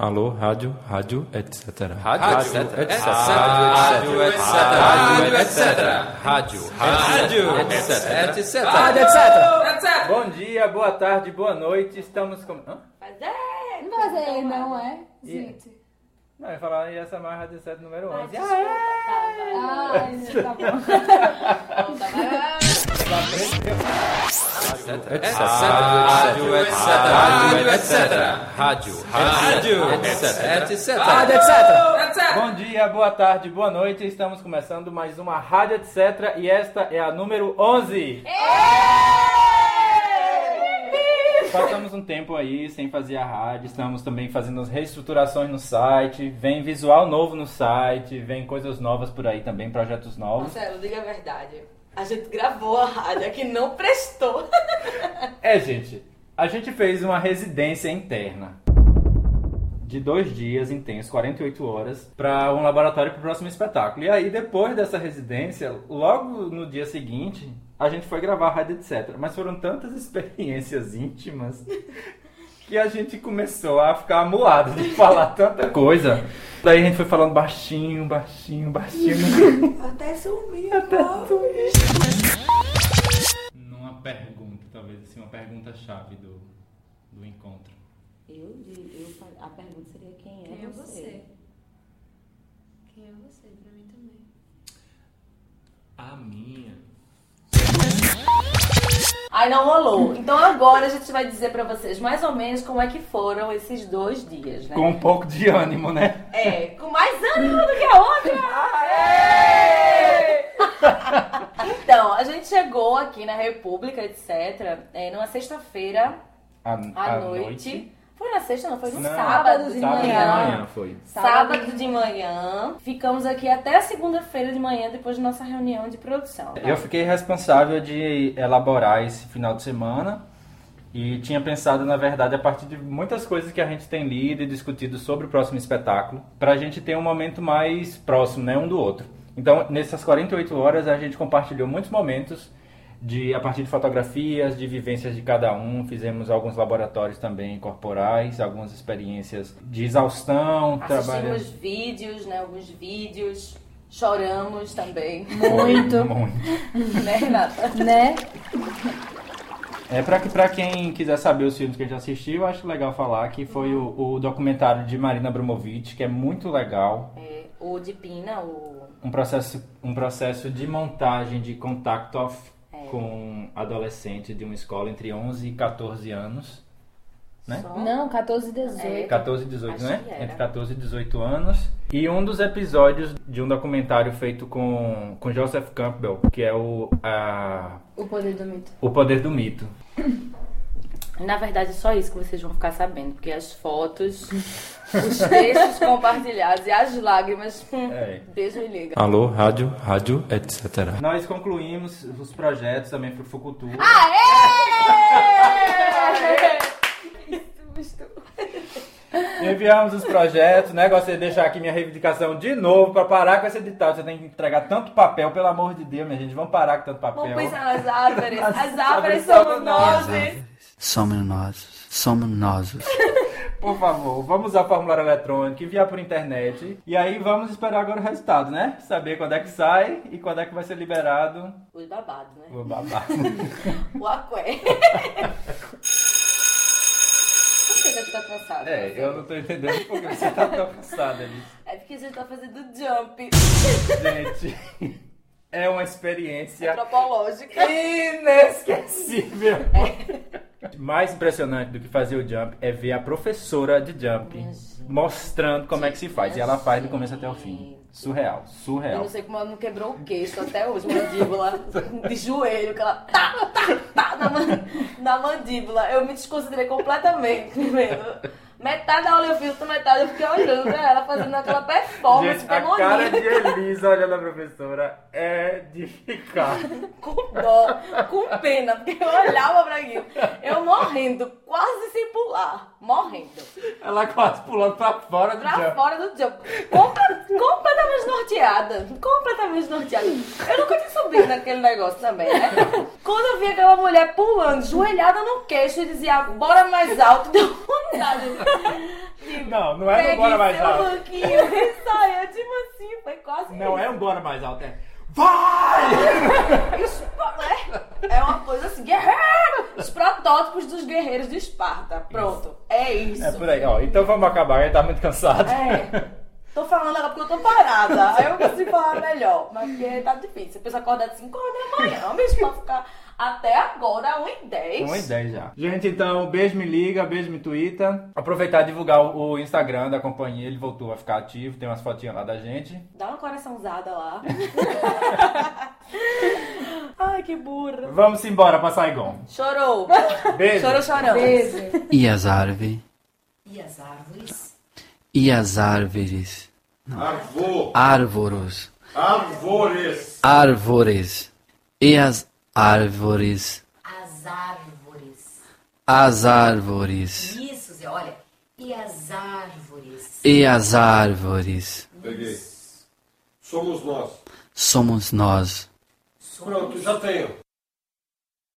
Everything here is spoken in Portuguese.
Alô, rádio, etc. Rádio, etc. Bom dia, boa tarde, boa noite. Estamos com... Não fazer, não é? Gente. Não, eu ia falar, e essa mais Rádio 7 número 11. Tá bom. Bom dia, boa tarde, boa noite. Estamos começando mais uma Rádio Etc. E esta é a número 11. Passamos um tempo aí sem fazer a rádio, estamos também fazendo as reestruturações no site, vem visual novo no site, vem coisas novas por aí também, projetos novos. Marcelo, diga a verdade. A gente gravou a rádio que não prestou. Gente, a gente fez uma residência interna de 2 dias intensos, 48 horas, para um laboratório para o próximo espetáculo. E aí, depois dessa residência, logo no dia seguinte, a gente foi gravar a rádio, etc. Mas foram tantas experiências íntimas que a gente começou a ficar amuado de falar tanta coisa. Daí a gente foi falando baixinho. Até sumiu. Numa pergunta, talvez assim, uma pergunta-chave do encontro. A pergunta seria quem é você? Quem é você? Pra mim também. A minha. Aí não rolou. Então agora a gente vai dizer pra vocês mais ou menos como é que foram esses 2 dias, né? Com um pouco de ânimo, né? Com mais ânimo do que a outra. Então, a gente chegou aqui na República, etc. Numa sexta-feira à noite. Foi na sexta, não? Foi no sábado de manhã. Foi. Sábado de manhã. Ficamos aqui até a segunda-feira de manhã, depois da nossa reunião de produção. Eu fiquei responsável de elaborar esse final de semana e tinha pensado, na verdade, a partir de muitas coisas que a gente tem lido e discutido sobre o próximo espetáculo, pra gente ter um momento mais próximo, né, um do outro. Então, nessas 48 horas, a gente compartilhou muitos momentos a partir de fotografias, de vivências de cada um, fizemos alguns laboratórios também corporais, algumas experiências de exaustão. Assistimos vídeos, né, alguns vídeos, choramos também. Muito. Né, Renata? Né? Pra quem quiser saber os filmes que a gente assistiu, eu acho legal falar que foi o documentário de Marina Abramovic, que é muito legal. O de Pina, Um processo de montagem de contato com adolescentes de uma escola entre 11 e 14 anos, né? Não, 14 e 18. 14 e 18, Acho né? que era. Entre 14 e 18 anos. E um dos episódios de um documentário feito com Joseph Campbell, que é O Poder do Mito. O Poder do Mito. Na verdade, é só isso que vocês vão ficar sabendo, porque as fotos, os textos compartilhados e as lágrimas, Deus me liga. Alô, rádio, etc. Nós concluímos os projetos também para o Fucultura. Enviamos os projetos, né? Gostaria de deixar aqui minha reivindicação de novo para parar com esse ditado. Você tem que entregar tanto papel, pelo amor de Deus, minha gente. Vamos parar com tanto papel. Vamos pensar nas árvores. As árvores somos nós. Somos nós. Por favor, vamos usar formulário eletrônico, enviar por internet. E aí vamos esperar agora o resultado, né? Saber quando é que sai e quando é que vai ser liberado Os babados, né? o babado. O aqué. Por que você tá cansado? Eu não tô entendendo por que você tá tão cansada disso. É porque a gente tá fazendo jump Gente, é uma experiência antropológica. inesquecível. Mais impressionante do que fazer o jump é ver a professora de jump mostrando como é que se faz. E ela faz do começo até o fim. Surreal. Eu não sei como ela não quebrou o queixo até hoje, mandíbula de joelho, que ela na mandíbula. Eu me desconcentrei completamente primeiro. Metade da aula eu fiz, outra metade eu fiquei olhando pra ela, fazendo aquela performance Gente, a demoníaca. cara de Elisa olhando a professora é de ficar. Com dó, com pena, porque eu olhava pra aquilo, eu morrendo, quase sem pular, morrendo. Ela quase pulando pra fora do Pra jump. fora do jump. Completamente norteada. Completamente norteada. Eu nunca tinha subido naquele negócio também, né? Quando eu vi aquela mulher pulando, joelhada no queixo e dizia, bora mais alto, deu vontade de tipo, Não é no pegue bora mais seu alto. banquinho e saia, tipo assim, foi quase Não isso. é um bora mais alto, é vai! É uma coisa assim, guerreiro! Os protótipos dos guerreiros de Esparta. Pronto, é isso. É por aí, ó. Então vamos acabar, ele tá muito cansado. Tô falando agora porque eu tô parada. Aí eu consigo falar melhor. Mas porque tá difícil. A pessoa acorda assim, 5 horas da manhã, bicho, pra ficar até agora, 1h10. 1h10 já. Gente, então, beijo me liga, beijo me twitta. Aproveitar e divulgar o Instagram da companhia, ele voltou a ficar ativo, tem umas fotinhas lá da gente. Dá uma coraçãozada lá. Ai, que burra. Vamos embora pra Saigon. Chorou. Beijo. Chorou, chorão. Beijo. E as árvores? E as árvores? E as árvores? Árvores. Árvores. E as árvores? As árvores. As árvores. Isso, Zé, olha. E as árvores? E as árvores? Peguei. Somos nós. Somos nós. Pronto, já tenho.